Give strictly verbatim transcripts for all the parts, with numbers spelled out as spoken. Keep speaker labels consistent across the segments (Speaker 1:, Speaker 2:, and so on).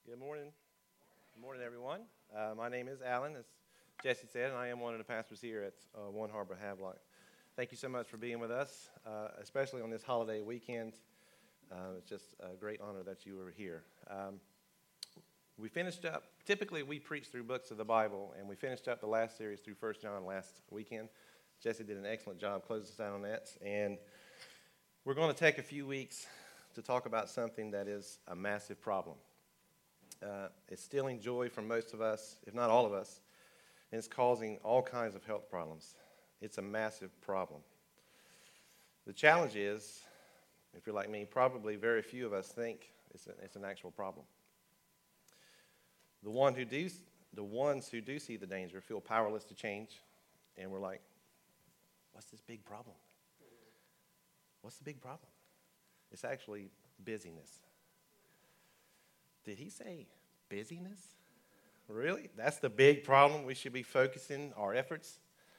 Speaker 1: Good morning. Good morning, everyone. Uh, my name is Alan, as Jesse said, and I am one of the pastors here at uh, One Harbor Havelock. Thank you so much for being with us, uh, especially on this holiday weekend. Uh, it's just a great honor that you were here. Um, we finished up, typically we preach through books of the Bible, and we finished up the last series through First John last weekend. Jesse did an excellent job closing us out on that, and we're going to take a few weeks to talk about something that is a massive problem. Uh, it's stealing joy from most of us, if not all of us, and it's causing all kinds of health problems. It's a massive problem. The challenge is, if you're like me, probably very few of us think it's, a, it's an actual problem. The one who do, the ones who do see the danger feel powerless to change, and we're like, what's this big problem? What's the big problem? It's actually busyness. Did he say busyness? Really? That's the big problem we should be focusing our efforts?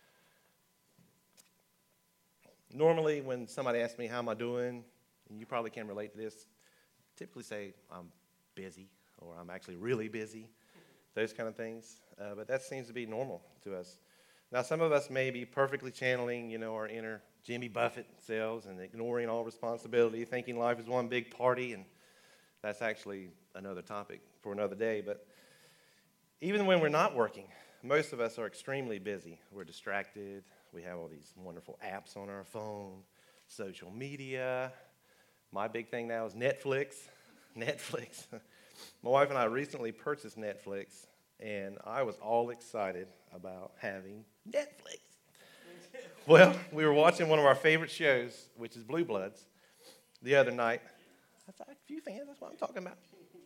Speaker 1: Normally, when somebody asks me how am I doing, and you probably can relate to this, typically say I'm busy or I'm actually really busy, those kind of things. Uh, but that seems to be normal to us. Now, some of us may be perfectly channeling, you know, our inner Jimmy Buffett selves and ignoring all responsibility, thinking life is one big party, and that's actually another topic for another day. But even when we're not working, most of us are extremely busy. We're distracted. We have all these wonderful apps on our phone, social media. My big thing now is Netflix. Netflix. My wife and I recently purchased Netflix, and I was all excited about having Netflix. Well, we were watching one of our favorite shows, which is Blue Bloods, the other night. That's a few fans, that's what I'm talking about.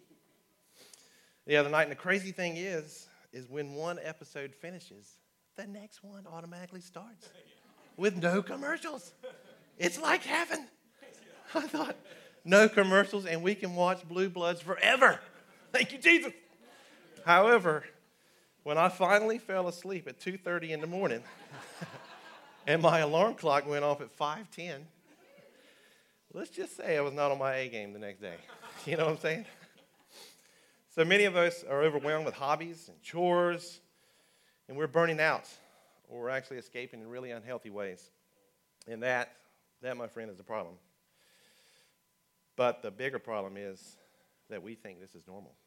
Speaker 1: The other night, and the crazy thing is, is when one episode finishes, the next one automatically starts with no commercials. It's like heaven. I thought, no commercials, and we can watch Blue Bloods forever. Thank you, Jesus. However, when I finally fell asleep at two thirty in the morning, and my alarm clock went off at five ten, let's just say I was not on my A game the next day. You know what I'm saying? So many of us are overwhelmed with hobbies and chores, and we're burning out, or we're actually escaping in really unhealthy ways. And that, that, my friend, is the problem. But the bigger problem is that we think this is normal.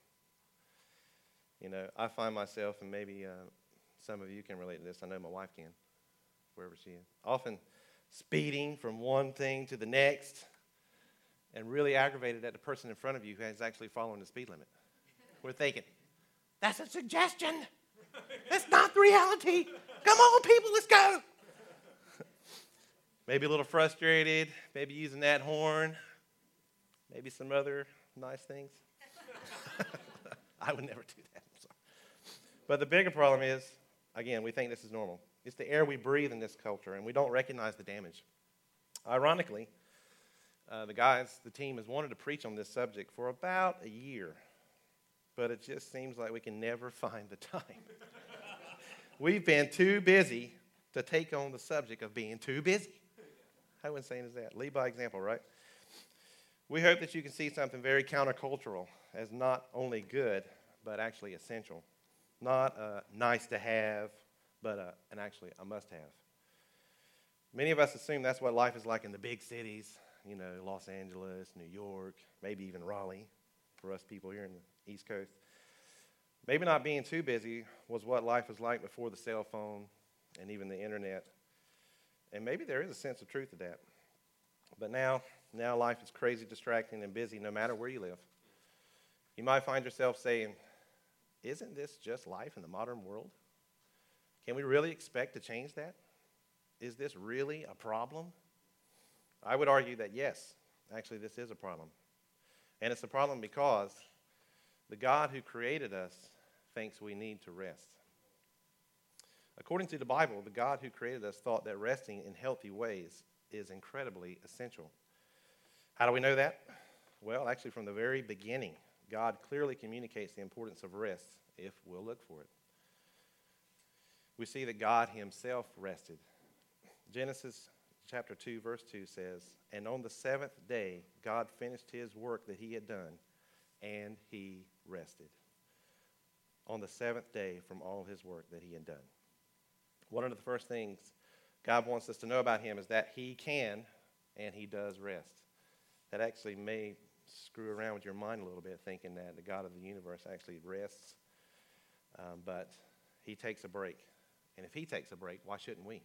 Speaker 1: You know, I find myself, and maybe uh, some of you can relate to this. I know my wife can, wherever she is. Often speeding from one thing to the next, and really aggravated at the person in front of you who is actually following the speed limit. We're thinking, that's a suggestion. That's not the reality. Come on, people, let's go. Maybe a little frustrated, maybe using that horn, maybe some other nice things. I would never do that. I'm sorry. But the bigger problem is, again, we think this is normal. It's the air we breathe in this culture, and we don't recognize the damage. Ironically, uh, the guys, the team, has wanted to preach on this subject for about a year, but it just seems like we can never find the time. We've been too busy to take on the subject of being too busy. How insane is that? Lead by example, right? We hope that you can see something very countercultural as not only good, but actually essential. Not uh, nice to have, but uh, and actually a must-have. Many of us assume that's what life is like in the big cities, you know, Los Angeles, New York, maybe even Raleigh, for us people here in the East Coast. Maybe not being too busy was what life was like before the cell phone and even the internet. And maybe there is a sense of truth to that. But now, now life is crazy, distracting, and busy no matter where you live. You might find yourself saying, isn't this just life in the modern world? Can we really expect to change that? Is this really a problem? I would argue that yes, actually this is a problem. And it's a problem because the God who created us thinks we need to rest. According to the Bible, the God who created us thought that resting in healthy ways is incredibly essential. How do we know that? Well, actually from the very beginning, God clearly communicates the importance of rest if we'll look for it. We see that God himself rested. Genesis chapter two, verse two says, and on the seventh day, God finished his work that he had done, and he rested on the seventh day from all his work that he had done. One of the first things God wants us to know about him is that he can and he does rest. That actually may screw around with your mind a little bit, thinking that the God of the universe actually rests, um, but he takes a break. And if he takes a break, why shouldn't we?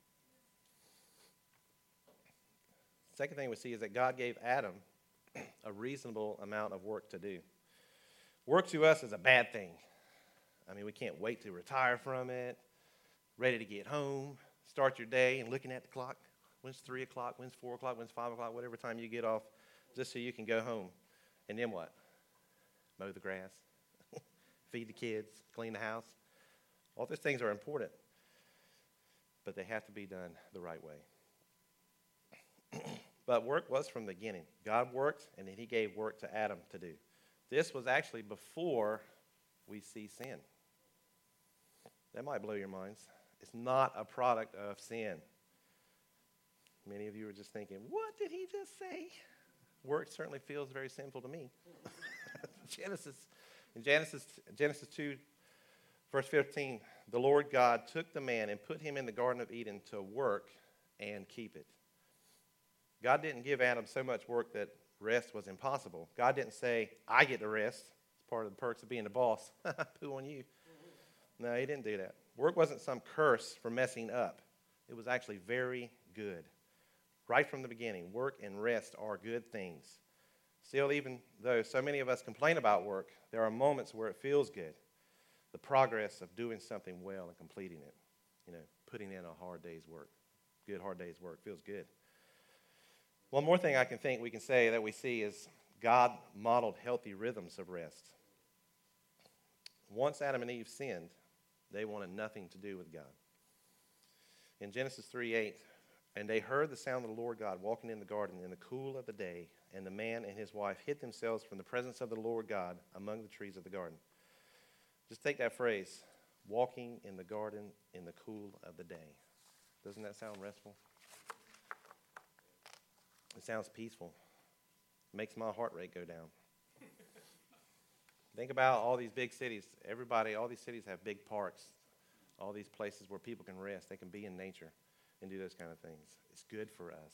Speaker 1: Second thing we see is that God gave Adam a reasonable amount of work to do. Work to us is a bad thing. I mean, we can't wait to retire from it, ready to get home, start your day, and looking at the clock. When's three o'clock? When's four o'clock? When's five o'clock? Whatever time you get off, just so you can go home. And then what? Mow the grass, feed the kids, clean the house. All those things are important, but they have to be done the right way. But work was from the beginning. God worked, and then he gave work to Adam to do. This was actually before we see sin. That might blow your minds. It's not a product of sin. Many of you are just thinking, what did he just say? Work certainly feels very sinful to me. Genesis, in Genesis, Genesis two, verse fifteen, the Lord God took the man and put him in the Garden of Eden to work and keep it. God didn't give Adam so much work that rest was impossible. God didn't say, I get to rest. It's part of the perks of being the boss. Poo on you. No, he didn't do that. Work wasn't some curse for messing up. It was actually very good. Right from the beginning, work and rest are good things. Still, even though so many of us complain about work, there are moments where it feels good. The progress of doing something well and completing it. You know, putting in a hard day's work. Good hard day's work feels good. One more thing I can think we can say that we see is God modeled healthy rhythms of rest. Once Adam and Eve sinned, they wanted nothing to do with God. In Genesis three eight, and they heard the sound of the Lord God walking in the garden in the cool of the day, and the man and his wife hid themselves from the presence of the Lord God among the trees of the garden. Just take that phrase, walking in the garden in the cool of the day. Doesn't that sound restful? It sounds peaceful. It makes my heart rate go down. Think about all these big cities. Everybody, all these cities have big parks, all these places where people can rest. They can be in nature and do those kind of things. It's good for us.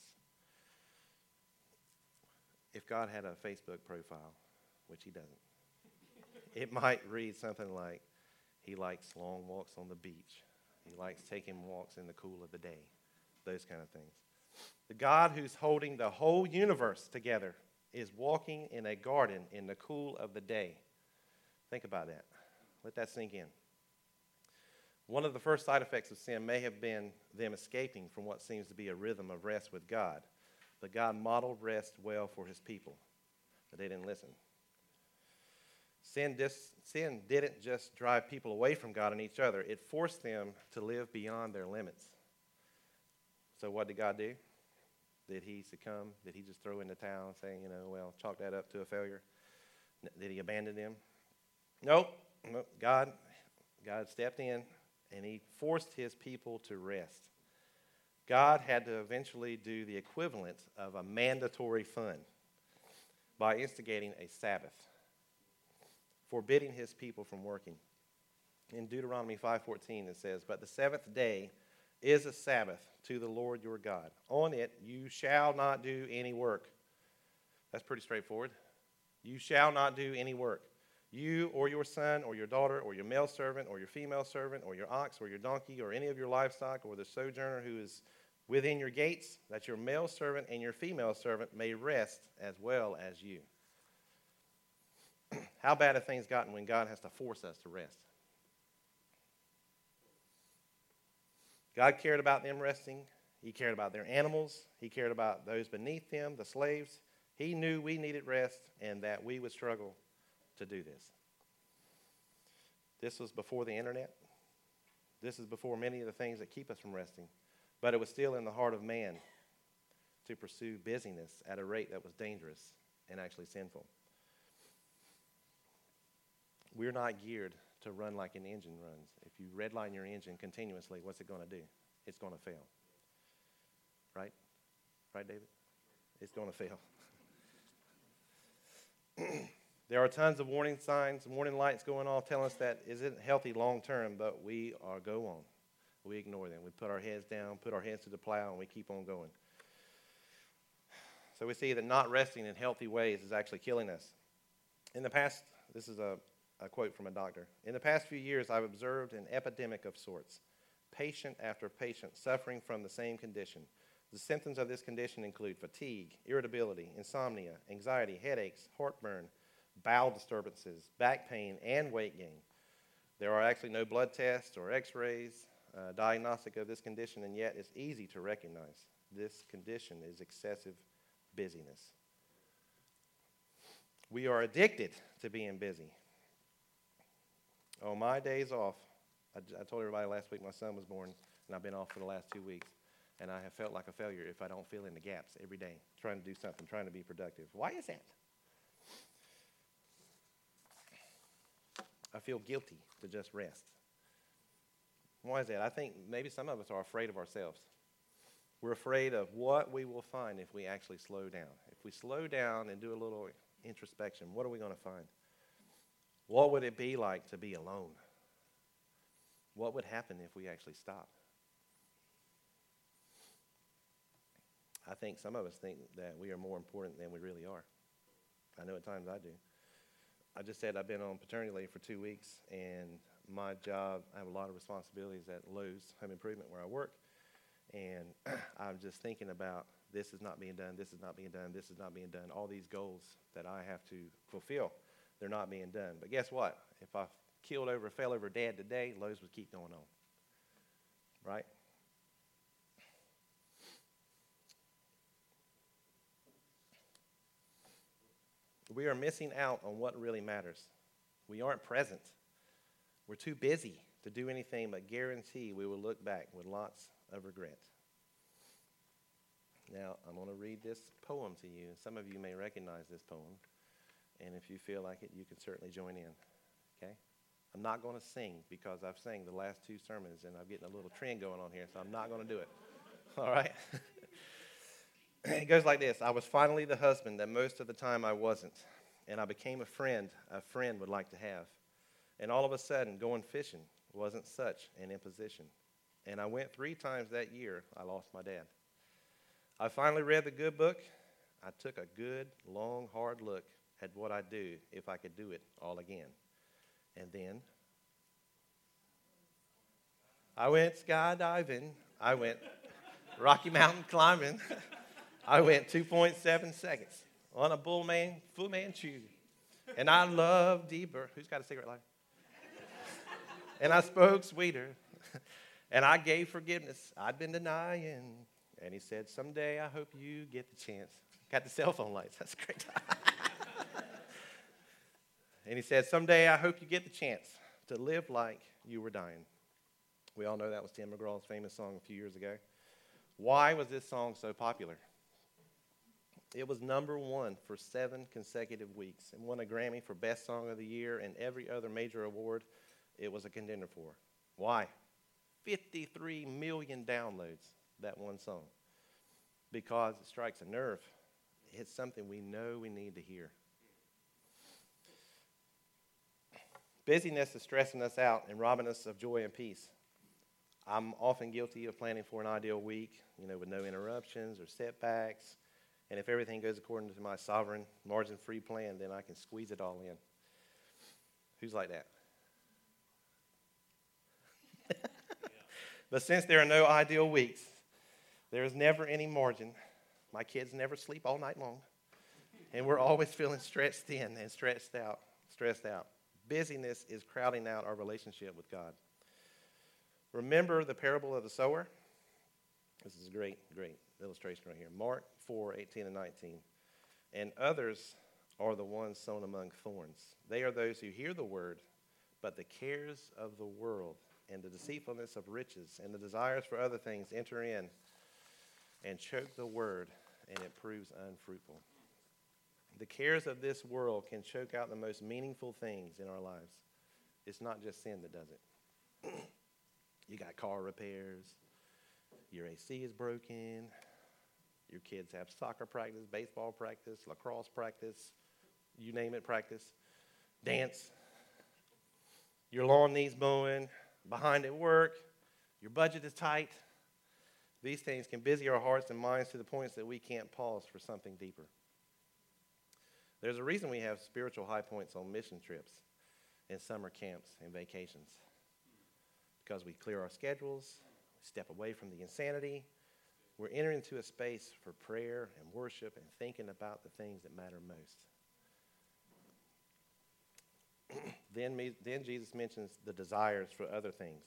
Speaker 1: If God had a Facebook profile, which he doesn't, it might read something like, he likes long walks on the beach. He likes taking walks in the cool of the day. Those kind of things. The God who's holding the whole universe together is walking in a garden in the cool of the day. Think about that. Let that sink in. One of the first side effects of sin may have been them escaping from what seems to be a rhythm of rest with God. But God modeled rest well for his people, but they didn't listen. Sin, dis- sin didn't just drive people away from God and each other. It forced them to live beyond their limits. So what did God do? Did he succumb? Did he just throw in the towel saying, you know, well, chalk that up to a failure? Did he abandon them? Nope. nope. God, God stepped in and he forced his people to rest. God had to eventually do the equivalent of a mandatory fun by instigating a Sabbath, forbidding his people from working. In Deuteronomy five fourteen it says, but the seventh day is a Sabbath to the Lord your God. On it you shall not do any work. That's pretty straightforward. You shall not do any work. You or your son or your daughter or your male servant or your female servant or your ox or your donkey or any of your livestock or the sojourner who is within your gates, that your male servant and your female servant may rest as well as you. How bad have things gotten when God has to force us to rest? God cared about them resting. He cared about their animals. He cared about those beneath them, the slaves. He knew we needed rest and that we would struggle to do this. This was before the internet. This is before many of the things that keep us from resting. But it was still in the heart of man to pursue busyness at a rate that was dangerous and actually sinful. We're not geared to run like an engine runs. If you redline your engine continuously, what's it going to do? It's going to fail. Right? Right, David? It's going to fail. There are tons of warning signs, warning lights going off telling us that isn't healthy long term, but we are go on. We ignore them. We put our heads down, put our hands to the plow, and we keep on going. So we see that not resting in healthy ways is actually killing us. In the past, this is a, a quote from a doctor. In the past few years, I've observed an epidemic of sorts, patient after patient suffering from the same condition. The symptoms of this condition include fatigue, irritability, insomnia, anxiety, headaches, heartburn, bowel disturbances, back pain, and weight gain. There are actually no blood tests or x-rays uh, diagnostic of this condition, and yet it's easy to recognize. This condition is excessive busyness. We are addicted to being busy. On my days off, I, I told everybody last week my son was born, and I've been off for the last two weeks, and I have felt like a failure if I don't fill in the gaps every day, trying to do something, trying to be productive. Why is that? I feel guilty to just rest. Why is that? I think maybe some of us are afraid of ourselves. We're afraid of what we will find if we actually slow down. If we slow down and do a little introspection, what are we going to find? What would it be like to be alone? What would happen if we actually stopped? I think some of us think that we are more important than we really are. I know at times I do. I just said I've been on paternity leave for two weeks, and my job, I have a lot of responsibilities at Lowe's Home Improvement where I work, and I'm just thinking about this is not being done, this is not being done, this is not being done. All these goals that I have to fulfill, they're not being done. But guess what? If I killed over, fell over dead today, Lowe's would keep going on, right? We are missing out on what really matters. We aren't present. We're too busy to do anything but guarantee we will look back with lots of regret. Now, I'm going to read this poem to you. Some of you may recognize this poem, and if you feel like it, you can certainly join in, okay? I'm not going to sing because I've sang the last two sermons, and I'm getting a little trend going on here, so I'm not going to do it, all right? It goes like this. I was finally the husband that most of the time I wasn't, and I became a friend a friend would like to have. And all of a sudden, going fishing wasn't such an imposition. And I went three times that year, I lost my dad. I finally read the good book. I took a good, long, hard look at what I'd do if I could do it all again. And then I went skydiving. I went Rocky Mountain climbing. I went two point seven seconds on a bull man, Fu Manchu. And I loved deeper. Who's got a cigarette lighter? And I spoke sweeter. And I gave forgiveness I'd been denying. And he said, someday I hope you get the chance. Got the cell phone lights. That's great. And he said, someday I hope you get the chance to live like you were dying. We all know that was Tim McGraw's famous song a few years ago. Why was this song so popular? It was number one for seven consecutive weeks and won a Grammy for Best Song of the Year and every other major award it was a contender for. Why? fifty-three million downloads, that one song. Because it strikes a nerve. It's something we know we need to hear. Busyness is stressing us out and robbing us of joy and peace. I'm often guilty of planning for an ideal week, you know, with no interruptions or setbacks. And if everything goes according to my sovereign, margin-free plan, then I can squeeze it all in. Who's like that? But since there are no ideal weeks, there is never any margin. My kids never sleep all night long. And we're always feeling stretched thin and stretched out, stressed out. Busyness is crowding out our relationship with God. Remember the parable of the sower? This is a great, great illustration right here. Mark four, eighteen and nineteen. And others are the ones sown among thorns. They are those who hear the word, but the cares of the world and the deceitfulness of riches and the desires for other things enter in and choke the word, and it proves unfruitful. The cares of this world can choke out the most meaningful things in our lives. It's not just sin that does it. You got car repairs, your A C is broken, your kids have soccer practice, baseball practice, lacrosse practice, you name it, practice, dance, your lawn needs mowing, behind at work, your budget is tight. These things can busy our hearts and minds to the points that we can't pause for something deeper. There's a reason we have spiritual high points on mission trips and summer camps and vacations. Because we clear our schedules, we step away from the insanity, we're entering into a space for prayer and worship and thinking about the things that matter most. then, me, then Jesus mentions the desires for other things.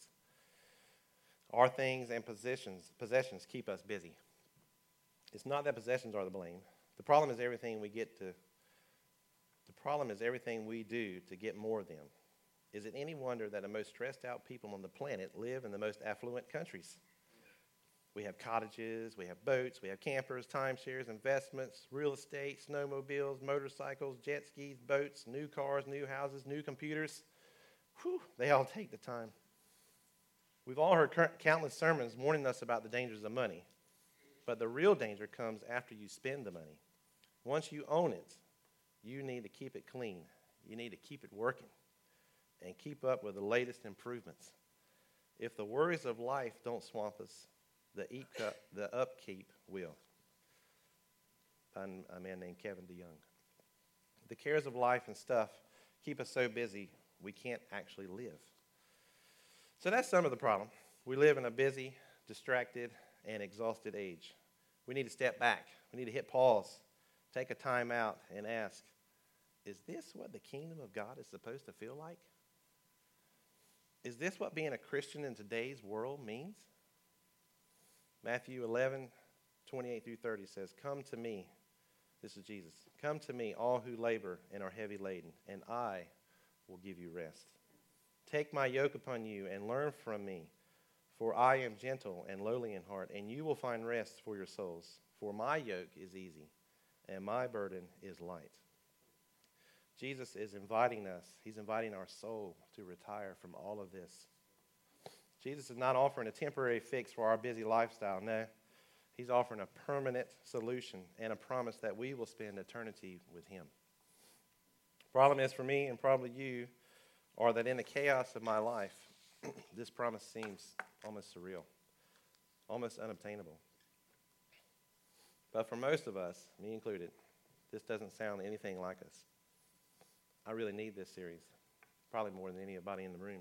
Speaker 1: Our things and possessions, possessions keep us busy. It's not that possessions are the blame. The problem is everything we get to, the problem is everything we do to get more of them. Is it any wonder that the most stressed out people on the planet live in the most affluent countries? We have cottages, we have boats, we have campers, timeshares, investments, real estate, snowmobiles, motorcycles, jet skis, boats, new cars, new houses, new computers. Whew, they all take the time. We've all heard countless sermons warning us about the dangers of money. But the real danger comes after you spend the money. Once you own it, you need to keep it clean. You need to keep it working and keep up with the latest improvements. If the worries of life don't swamp us, the, eat cup, the upkeep will. By a man named Kevin DeYoung. The cares of life and stuff keep us so busy we can't actually live. So that's some of the problem. We live in a busy, distracted, and exhausted age. We need to step back. We need to hit pause, take a time out, and ask, is this what the kingdom of God is supposed to feel like? Is this what being a Christian in today's world means? Matthew eleven, twenty-eight through thirty says, "Come to me," this is Jesus, "come to me, all who labor and are heavy laden, and I will give you rest. Take my yoke upon you and learn from me, for I am gentle and lowly in heart, and you will find rest for your souls. For my yoke is easy, and my burden is light." Jesus is inviting us, he's inviting our soul to retire from all of this. Jesus is not offering a temporary fix for our busy lifestyle. No, he's offering a permanent solution and a promise that we will spend eternity with him. Problem is for me and probably you, are that in the chaos of my life, this promise seems almost surreal, almost unobtainable. But for most of us, me included, this doesn't sound anything like us. I really need this series, probably more than anybody in the room.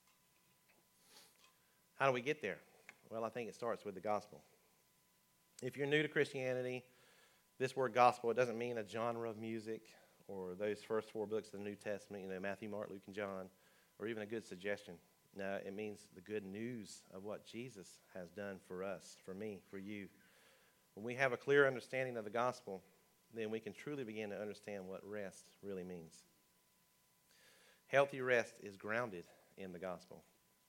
Speaker 1: How do we get there? Well, I think it starts with the gospel. If you're new to Christianity, this word gospel, it doesn't mean a genre of music or those first four books of the New Testament, you know, Matthew, Mark, Luke, and John, or even a good suggestion. No, it means the good news of what Jesus has done for us, for me, for you. When we have a clear understanding of the gospel, then we can truly begin to understand what rest really means. Healthy rest is grounded in the gospel.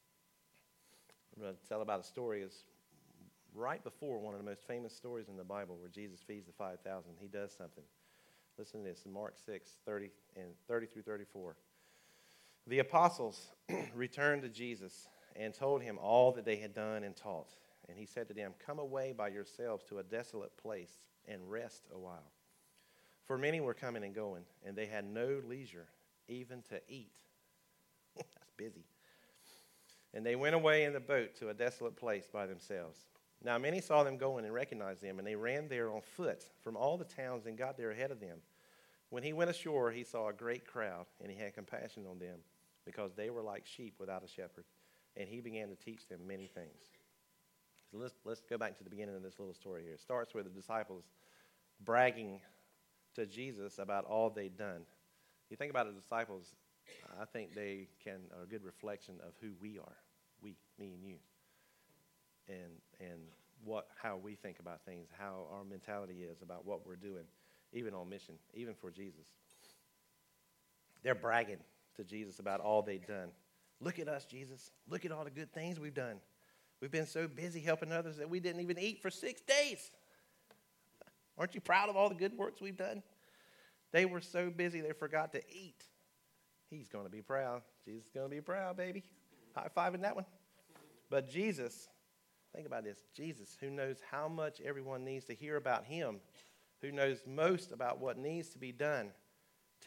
Speaker 1: I'm going to tell about a story. It's right before one of the most famous stories in the Bible where Jesus feeds the five thousand. He does something. Listen to this in Mark six, thirty and thirty through thirty-four. The apostles returned to Jesus and told him all that they had done and taught. And he said to them, "Come away by yourselves to a desolate place and rest a while." For many were coming and going, and they had no leisure even to eat. That's busy. And they went away in the boat to a desolate place by themselves. Now many saw them going and recognized them, and they ran there on foot from all the towns and got there ahead of them. When he went ashore, he saw a great crowd, and he had compassion on them, because they were like sheep without a shepherd. And he began to teach them many things. So let's, let's go back to the beginning of this little story here. It starts with the disciples bragging to Jesus about all they'd done. You think about the disciples, I think they can are a good reflection of who we are, we, me and you, and and what how we think about things, how our mentality is about what we're doing, even on mission, even for Jesus. They're bragging to Jesus about all they've done. Look at us, Jesus. Look at all the good things we've done. We've been so busy helping others that we didn't even eat for six days. Aren't you proud of all the good works we've done? They were so busy they forgot to eat. He's going to be proud. Jesus is going to be proud, baby. High-fiving that one. But Jesus, think about this. Jesus, who knows how much everyone needs to hear about him, who knows most about what needs to be done,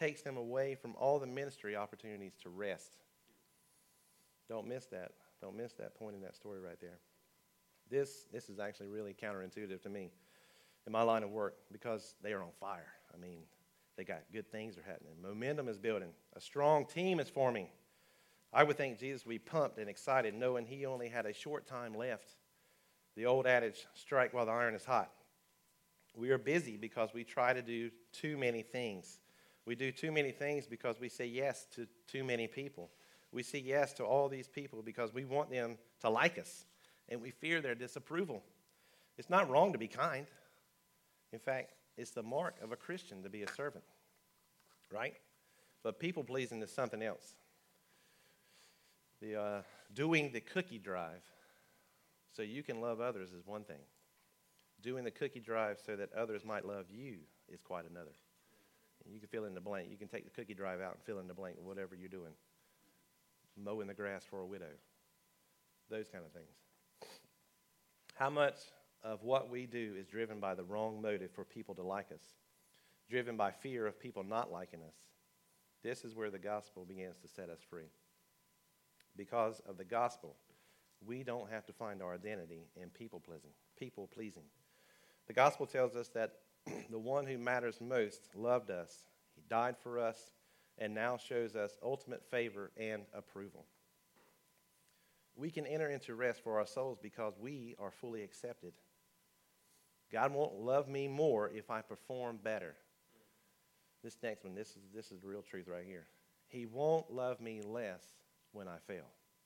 Speaker 1: takes them away from all the ministry opportunities to rest. Don't miss that. Don't miss that point in that story right there. This, this is actually really counterintuitive to me in my line of work because they are on fire. I mean, they got good things are happening. Momentum is building. A strong team is forming. I would think Jesus would be pumped and excited knowing he only had a short time left. The old adage, strike while the iron is hot. We are busy because we try to do too many things. We do too many things because we say yes to too many people. We say yes to all these people because we want them to like us, and we fear their disapproval. It's not wrong to be kind. In fact, it's the mark of a Christian to be a servant, right? But people-pleasing is something else. The uh, doing the cookie drive so you can love others is one thing. Doing the cookie drive so that others might love you is quite another. And you can fill in the blank. You can take the cookie drive out and fill in the blank with whatever you're doing. Mowing the grass for a widow. Those kind of things. How much of what we do is driven by the wrong motive for people to like us? Driven by fear of people not liking us? This is where the gospel begins to set us free. Because of the gospel, we don't have to find our identity in people-pleasing. People-pleasing. The gospel tells us that the one who matters most loved us. He died for us and now shows us ultimate favor and approval. We can enter into rest for our souls because we are fully accepted. God won't love me more if I perform better. This next one, this is, this is the real truth right here. He won't love me less when I fail.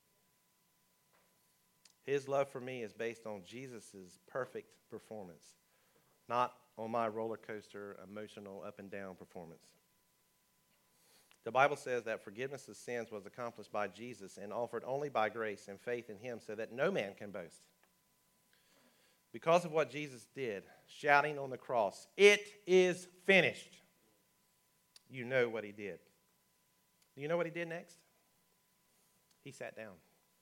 Speaker 1: His love for me is based on Jesus' perfect performance, not on my roller coaster, emotional, up and down performance. The Bible says that forgiveness of sins was accomplished by Jesus and offered only by grace and faith in him so that no man can boast. Because of what Jesus did, shouting on the cross, "It is finished," you know what he did. Do you know what he did next? He sat down.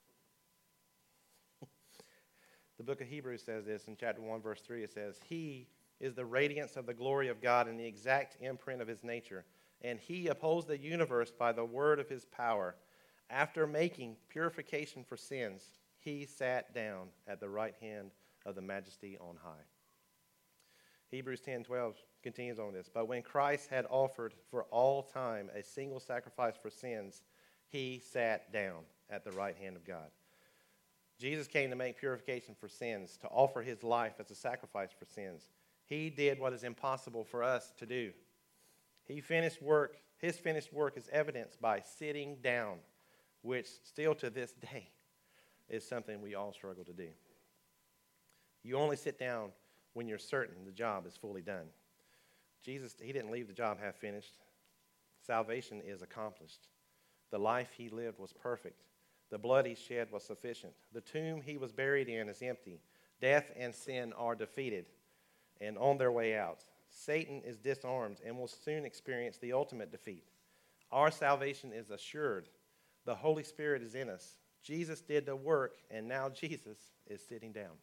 Speaker 1: The book of Hebrews says this in chapter one, verse three. It says, "He is the radiance of the glory of God and the exact imprint of his nature. And he upholds the universe by the word of his power. After making purification for sins, he sat down at the right hand of the majesty on high." Hebrews ten twelve continues on this. "But when Christ had offered for all time a single sacrifice for sins, he sat down at the right hand of God." Jesus came to make purification for sins, to offer his life as a sacrifice for sins. He did what is impossible for us to do. He finished work. His finished work is evidenced by sitting down, which still to this day is something we all struggle to do. You only sit down when you're certain the job is fully done. Jesus, he didn't leave the job half finished. Salvation is accomplished. The life he lived was perfect. The blood he shed was sufficient. The tomb he was buried in is empty. Death and sin are defeated and on their way out. Satan is disarmed and will soon experience the ultimate defeat. Our salvation is assured. The Holy Spirit is in us. Jesus did the work, and now Jesus is sitting down.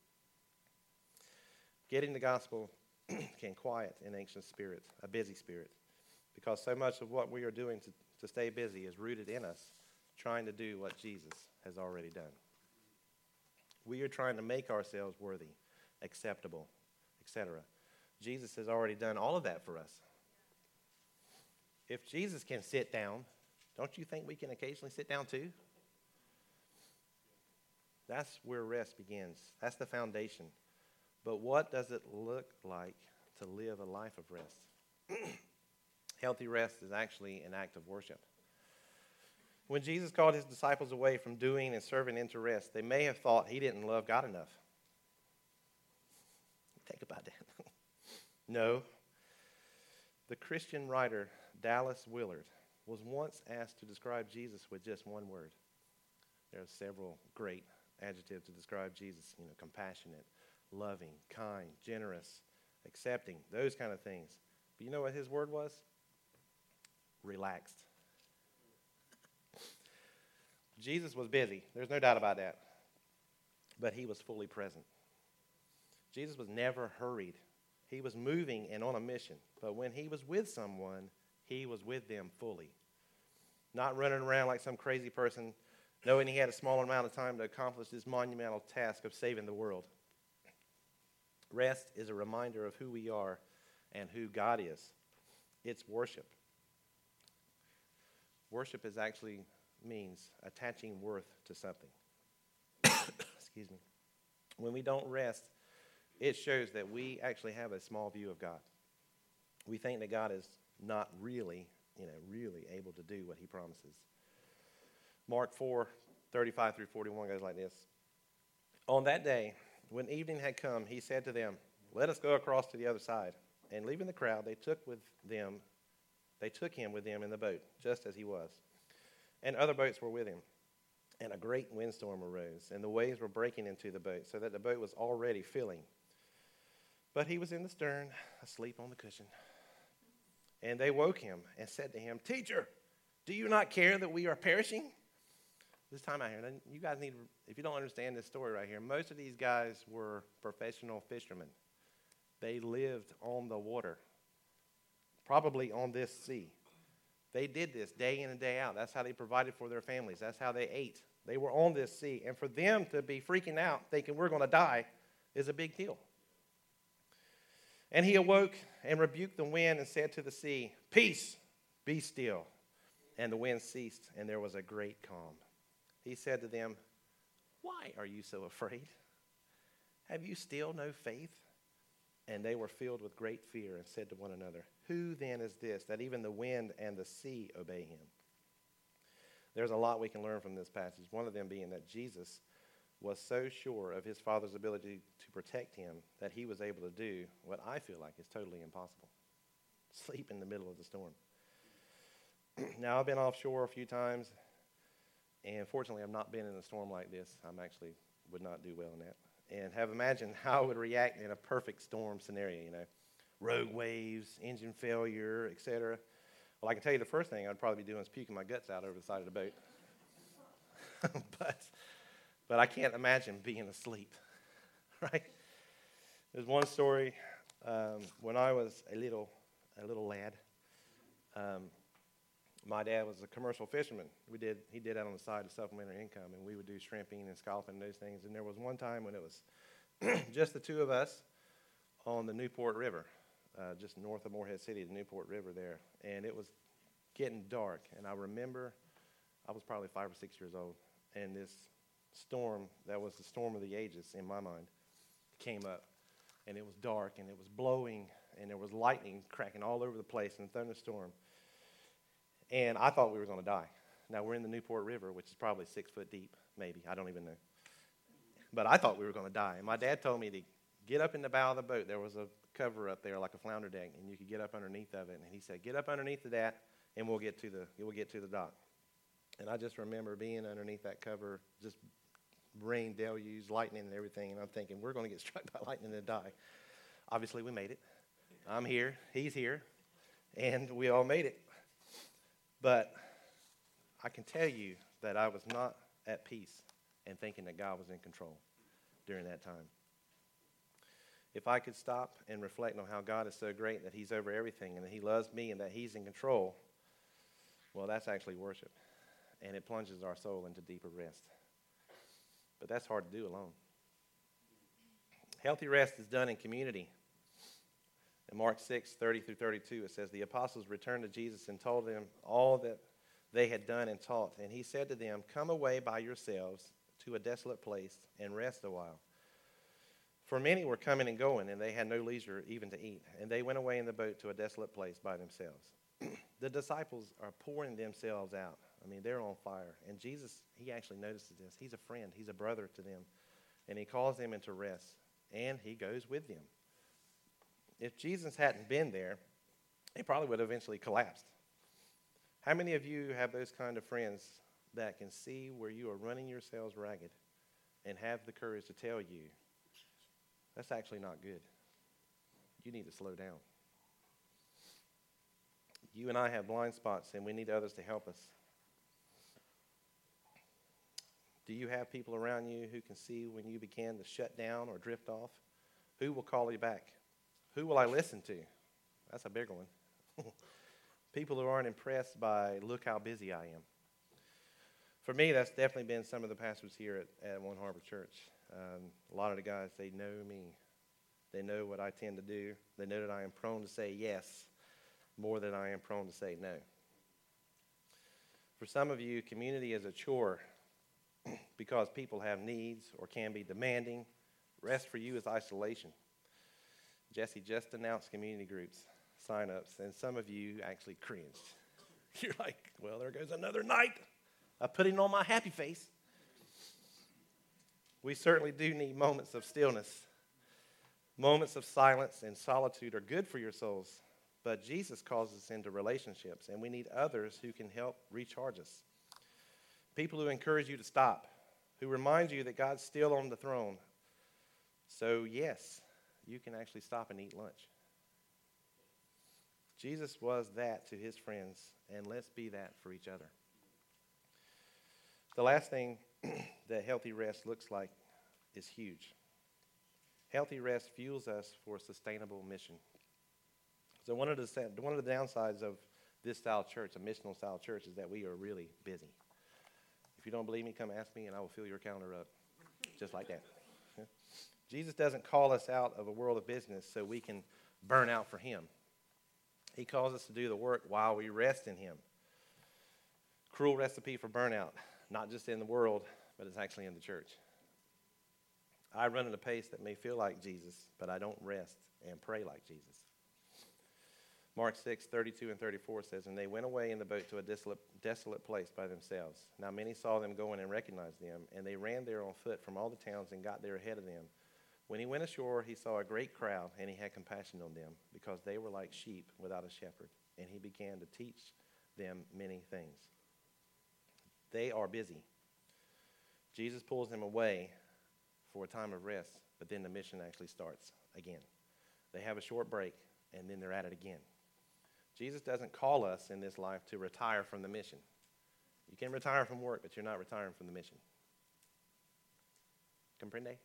Speaker 1: Getting the gospel can quiet an anxious spirit, a busy spirit, because so much of what we are doing to, to stay busy is rooted in us, trying to do what Jesus has already done. We are trying to make ourselves worthy, acceptable, et cetera. Jesus has already done all of that for us. If Jesus can sit down, don't you think we can occasionally sit down too? That's where rest begins. That's the foundation. But what does it look like to live a life of rest? Healthy rest is actually an act of worship. When Jesus called his disciples away from doing and serving into rest, they may have thought he didn't love God enough. Think about that. No. The Christian writer Dallas Willard was once asked to describe Jesus with just one word. There are several great adjectives to describe Jesus, you know, compassionate, loving, kind, generous, accepting, those kind of things. But you know what his word was? Relaxed. Jesus was busy. There's no doubt about that. But he was fully present. Jesus was never hurried. He was moving and on a mission. But when he was with someone, He was with them fully. Not running around like some crazy person, knowing he had a small amount of time to accomplish this monumental task of saving the world. Rest is a reminder of who we are and who God is. It's worship. Worship is actually means attaching worth to something. Excuse me. When we don't rest, it shows that we actually have a small view of God. We think that God is not really, you know, really able to do what he promises. Mark four, thirty-five through forty-one goes like this. On that day, when evening had come, he said to them, let us go across to the other side. And leaving the crowd, they took with them, they took him with them in the boat, just as he was. And other boats were with him. And a great windstorm arose, and the waves were breaking into the boat, so that the boat was already filling. But he was in the stern, asleep on the cushion. And they woke him and said to him, Teacher, do you not care that we are perishing? This time out here, you guys need, if you don't understand this story right here, most of these guys were professional fishermen. They lived on the water, probably on this sea. They did this day in and day out. That's how they provided for their families. That's how they ate. They were on this sea. And for them to be freaking out, thinking we're going to die, is a big deal. And he awoke and rebuked the wind and said to the sea, Peace, be still. And the wind ceased, and there was a great calm. He said to them, Why are you so afraid? Have you still no faith? And they were filled with great fear and said to one another, Who then is this, that even the wind and the sea obey him? There's a lot we can learn from this passage, one of them being that Jesus was so sure of his Father's ability to protect him that he was able to do what I feel like is totally impossible, sleep in the middle of the storm. Now, I've been offshore a few times, and fortunately, I've not been in a storm like this. I'm actually would not do well in that. And have imagined how I would react in a perfect storm scenario, you know, rogue waves, engine failure, et cetera. Well, I can tell you the first thing I'd probably be doing is puking my guts out over the side of the boat. but, but I can't imagine being asleep, right? There's one story um, when I was a little, a little lad. Um, my dad was a commercial fisherman. We did he did that on the side of supplementary income, and we would do shrimping and scalloping and those things. And there was one time when it was just the two of us on the Newport River, uh, just north of Morehead City, the Newport River there. And it was getting dark, and I remember I was probably five or six years old, and this storm, that was the storm of the ages in my mind, came up, and it was dark, and it was blowing, and there was lightning cracking all over the place in a thunderstorm. And I thought we were going to die. Now, we're in the Newport River, which is probably six foot deep, maybe. I don't even know. But I thought we were going to die. And my dad told me to get up in the bow of the boat. There was a cover up there, like a flounder deck, and you could get up underneath of it. And he said, get up underneath of that, and we'll get to the we'll get to the dock. And I just remember being underneath that cover, just rain, deluge, lightning, and everything. And I'm thinking, we're going to get struck by lightning and die. Obviously, we made it. I'm here. He's here. And we all made it. But I can tell you that I was not at peace and thinking that God was in control during that time. If I could stop and reflect on how God is so great, that he's over everything and that he loves me and that he's in control, well, that's actually worship. And it plunges our soul into deeper rest. But that's hard to do alone. Healthy rest is done in community. In Mark six, thirty through thirty-two, it says, the apostles returned to Jesus and told him all that they had done and taught. And he said to them, come away by yourselves to a desolate place and rest a while. For many were coming and going, and they had no leisure even to eat. And they went away in the boat to a desolate place by themselves. The disciples are pouring themselves out. I mean, they're on fire. And Jesus, he actually notices this. He's a friend. He's a brother to them. And he calls them into rest. And he goes with them. If Jesus hadn't been there, they probably would have eventually collapsed. How many of you have those kind of friends that can see where you are running yourselves ragged and have the courage to tell you, that's actually not good. You need to slow down. You and I have blind spots, and we need others to help us. Do you have people around you who can see when you begin to shut down or drift off? Who will call you back? Who will I listen to? That's a big one. People who aren't impressed by, look how busy I am. For me, that's definitely been some of the pastors here at, at One Harbor Church. Um, a lot of the guys, they know me. They know what I tend to do. They know that I am prone to say yes more than I am prone to say no. For some of you, community is a chore because people have needs or can be demanding. Rest for you is isolation. Jesse just announced community groups, sign-ups, and some of you actually cringed. You're like, well, there goes another night. I put it on my happy face. We certainly do need moments of stillness. Moments of silence and solitude are good for your souls, but Jesus calls us into relationships, and we need others who can help recharge us. People who encourage you to stop, who remind you that God's still on the throne. So, yes, you can actually stop and eat lunch. Jesus was that to his friends, and let's be that for each other. The last thing that healthy rest looks like is huge. Healthy rest fuels us for a sustainable mission. So one of the one of the downsides of this style church, a missional style church, is that we are really busy. If you don't believe me, come ask me, and I will fill your calendar up, just like that. Jesus doesn't call us out of a world of business so we can burn out for him. He calls us to do the work while we rest in him. Cruel recipe for burnout, not just in the world, but it's actually in the church. I run at a pace that may feel like Jesus, but I don't rest and pray like Jesus. Mark six, thirty-two and thirty-four says, and they went away in the boat to a desolate, desolate place by themselves. Now many saw them going and recognized them, and they ran there on foot from all the towns and got there ahead of them. When he went ashore, he saw a great crowd, and he had compassion on them, because they were like sheep without a shepherd, and he began to teach them many things. They are busy. Jesus pulls them away for a time of rest, but then the mission actually starts again. They have a short break, and then they're at it again. Jesus doesn't call us in this life to retire from the mission. You can retire from work, but you're not retiring from the mission. Comprende?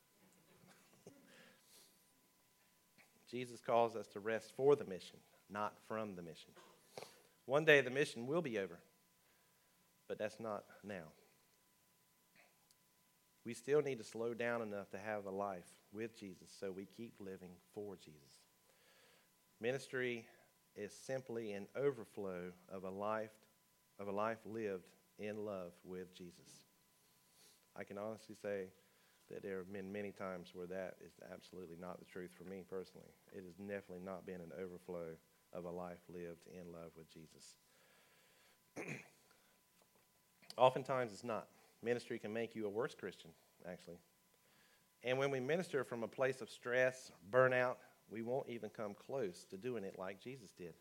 Speaker 1: Jesus calls us to rest for the mission, not from the mission. One day the mission will be over, but that's not now. We still need to slow down enough to have a life with Jesus, so we keep living for Jesus. Ministry is simply an overflow of a life of a life lived in love with Jesus. I can honestly say that there have been many times where that is absolutely not the truth for me personally. It has definitely not been an overflow of a life lived in love with Jesus. Oftentimes it's not. Ministry can make you a worse Christian, actually. And when we minister from a place of stress, burnout, we won't even come close to doing it like Jesus did.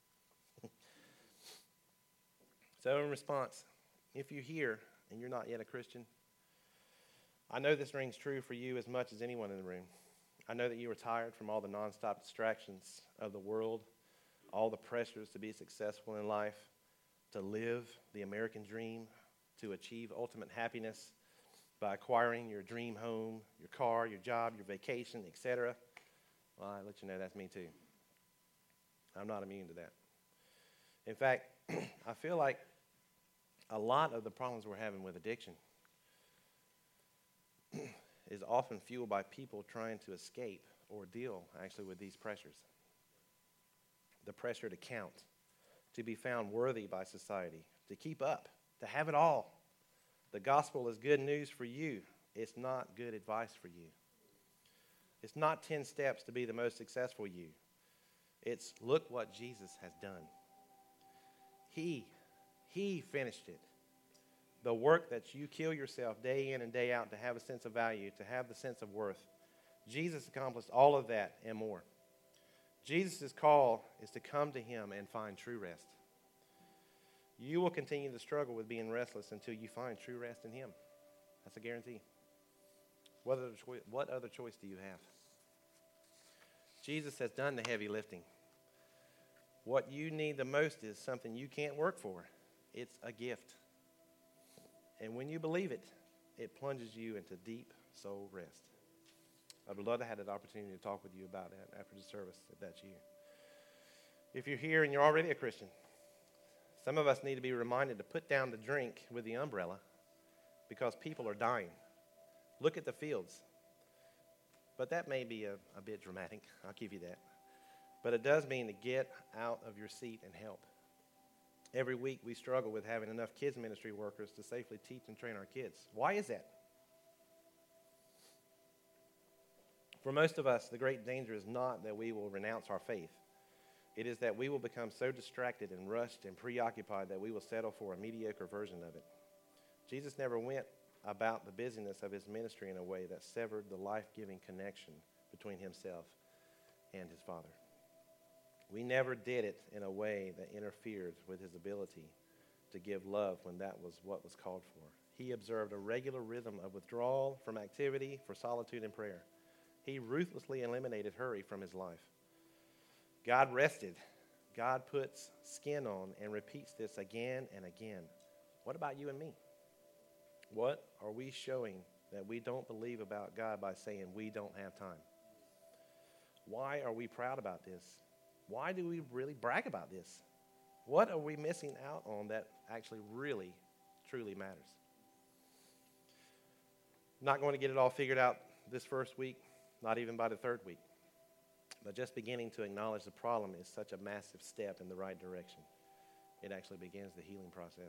Speaker 1: So in response, if you're here and you're not yet a Christian, I know this rings true for you as much as anyone in the room. I know that you are tired from all the nonstop distractions of the world, all the pressures to be successful in life, to live the American dream, to achieve ultimate happiness by acquiring your dream home, your car, your job, your vacation, et cetera. Well, I let you know that's me too. I'm not immune to that. In fact, I feel like a lot of the problems we're having with addiction is often fueled by people trying to escape or deal actually with these pressures. The pressure to count, to be found worthy by society, to keep up, to have it all. The gospel is good news for you. It's not good advice for you. It's not ten steps to be the most successful you. It's look what Jesus has done. He, he finished it. The work that you kill yourself day in and day out to have a sense of value, to have the sense of worth. Jesus accomplished all of that and more. Jesus' call is to come to him and find true rest. You will continue to struggle with being restless until you find true rest in him. That's a guarantee. What other, choi- what other choice do you have? Jesus has done the heavy lifting. What you need the most is something you can't work for. It's a gift. And when you believe it, it plunges you into deep soul rest. I would love to have that opportunity to talk with you about that after the service, if that's you. If you're here and you're already a Christian, Some of us need to be reminded to put down the drink with the umbrella because people are dying. Look at the fields. But that may be a, a bit dramatic. I'll give you that. But it does mean to get out of your seat and help. Every week we struggle with having enough kids ministry workers to safely teach and train our kids. Why is that? For most of us, the great danger is not that we will renounce our faith. It is that we will become so distracted and rushed and preoccupied that we will settle for a mediocre version of it. Jesus never went about the busyness of his ministry in a way that severed the life-giving connection between himself and his Father. We never did it in a way that interfered with his ability to give love when that was what was called for. He observed a regular rhythm of withdrawal from activity for solitude and prayer. He ruthlessly eliminated hurry from his life. God rested. God puts skin on and repeats this again and again. What about you and me? What are we showing that we don't believe about God by saying we don't have time? Why are we proud about this? Why do we really brag about this? What are we missing out on that actually really, truly matters? I'm not going to get it all figured out this first week, not even by the third week. But just beginning to acknowledge the problem is such a massive step in the right direction. It actually begins the healing process.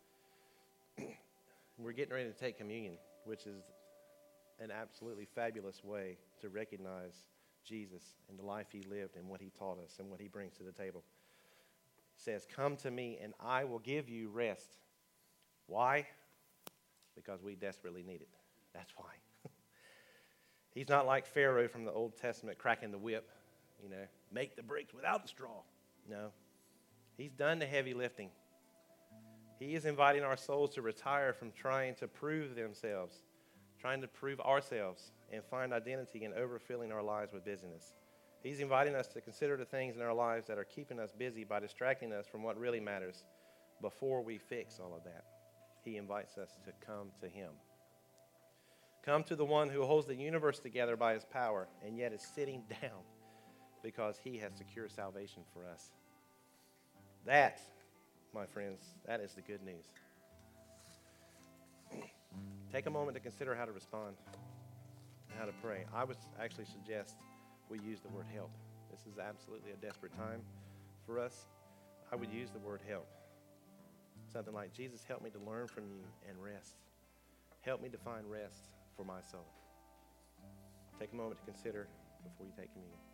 Speaker 1: We're getting ready to take communion, which is an absolutely fabulous way to recognize Jesus and the life he lived and what he taught us and what he brings to the table. It says, "Come to me and I will give you rest." Why? Because we desperately need it. That's why. He's not like Pharaoh from the Old Testament cracking the whip, you know, make the bricks without the straw. No. He's done the heavy lifting. He is inviting our souls to retire from trying to prove themselves, trying to prove ourselves, and find identity in overfilling our lives with busyness. He's inviting us to consider the things in our lives that are keeping us busy by distracting us from what really matters before we fix all of that. He invites us to come to him. Come to the one who holds the universe together by his power and yet is sitting down because he has secured salvation for us. That, my friends, that is the good news. Take a moment to consider how to respond and how to pray. I would actually suggest we use the word help. This is absolutely a desperate time for us. I would use the word help. Something like, Jesus, help me to learn from you and rest. Help me to find rest for my soul. Take a moment to consider before you take communion.